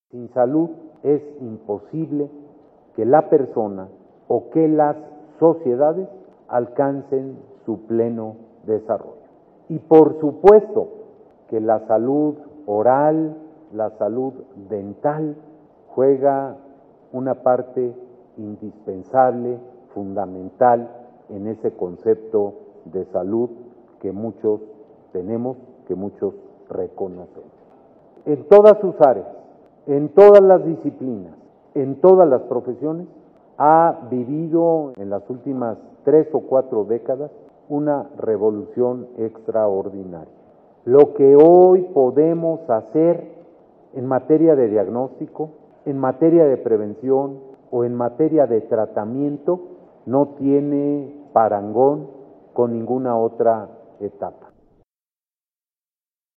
Sin salud es imposible que la persona o que las sociedades alcancen su pleno desarrollo. Y por supuesto que la salud oral, la salud dental, juega una parte indispensable, fundamental en ese concepto de salud que muchos tenemos, que muchos reconocemos. En todas sus áreas, en todas las disciplinas, en todas las profesiones, ha vivido en las últimas 3 o 4 décadas una revolución extraordinaria. Lo que hoy podemos hacer en materia de diagnóstico, en materia de prevención o en materia de tratamiento no tiene parangón con ninguna otra etapa.